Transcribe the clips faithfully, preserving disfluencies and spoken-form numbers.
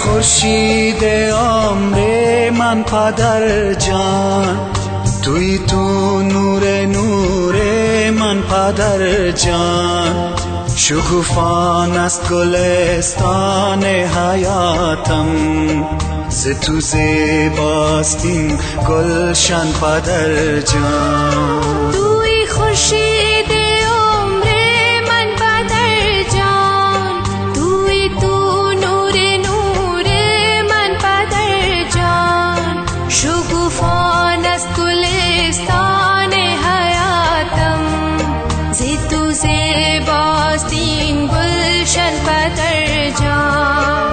خورشید عمر من پدر جان، توی تو نور نور من پدر جان. شکوفان است گلستان حیاتم، ز تو زیباست این گلشن پدر جان. توی خورشید عمر من پدر جان، توی تو نور نور من پدر جان. شکوفان است گلستان حیاتم، ز تو زیباست این گلشن پدر جان.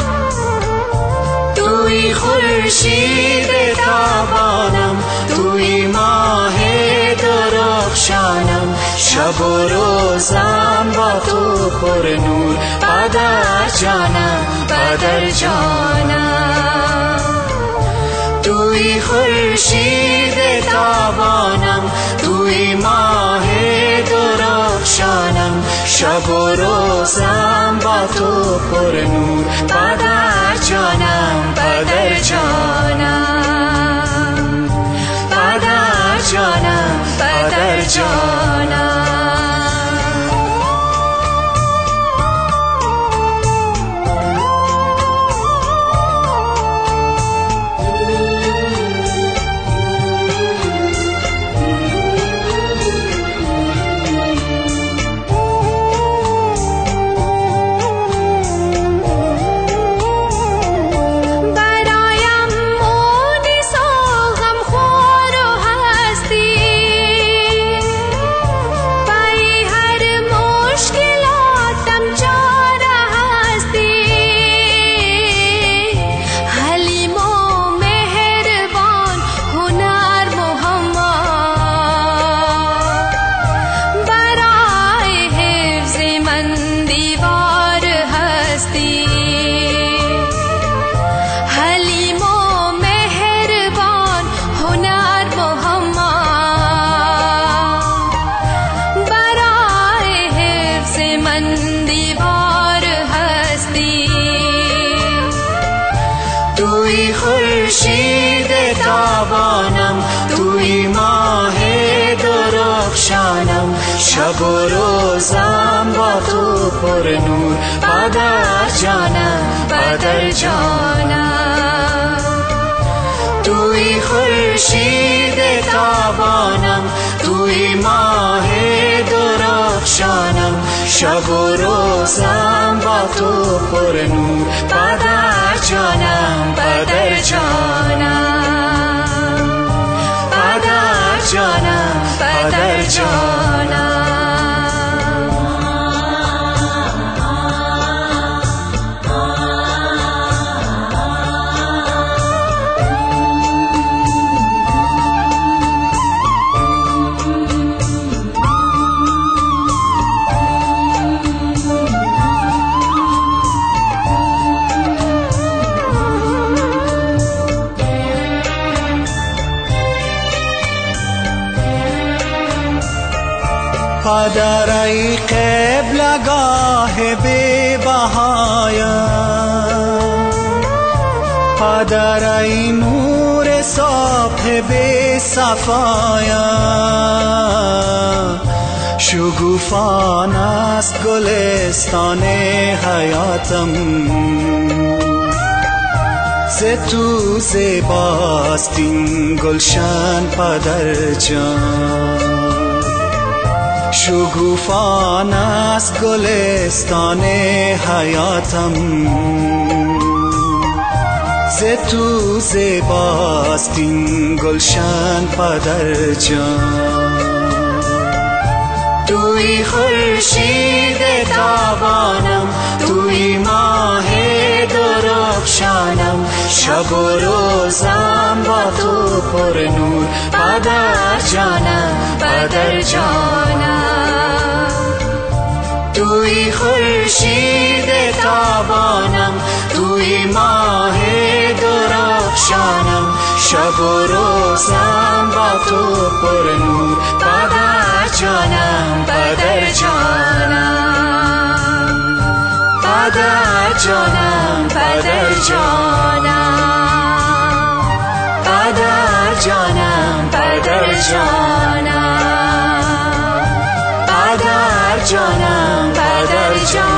توی خورشید تابانم، توی ماه درخشانم، شب و روزم با تو پر نور پدر جانم پدر جانم. توی خورشید تابانم، توی ماه درخشانم، شب و روزم با تو پر نور پدر جانم پدر جانم پدر جانم پدر جانم. توی خورشید تابانم، توی ماه درخشانم، شب و روزم با تو پر نور پدر جانم پدر جانم. توی خورشید تابانم، توی ماه درخشانم، شب و روزم با تو پر نور پدر جانم پدر جانم پدر جانم پدر جانم. پدر ای قبلگاه بی بهایم، پدر ای نور صبح بی صفایم. شکوفان است گلستان حیاتم، ز تو زیباست این گلشن پدر جان. شکوفان است گلستان حیاتم، ز تو زیباست این گلشن پدر جان. توی خورشید تابانم، توی ماه درخشانم، شب و روزم با تو پر نور پدر جانم پدر جانم. توی خورشید تابانم، توی ماه درخشانم، شب و روزم با تو پر نور پدر جانم پدر جانم پدر جانم پدر جانم. جانم، پدر جانم، پدر جانم.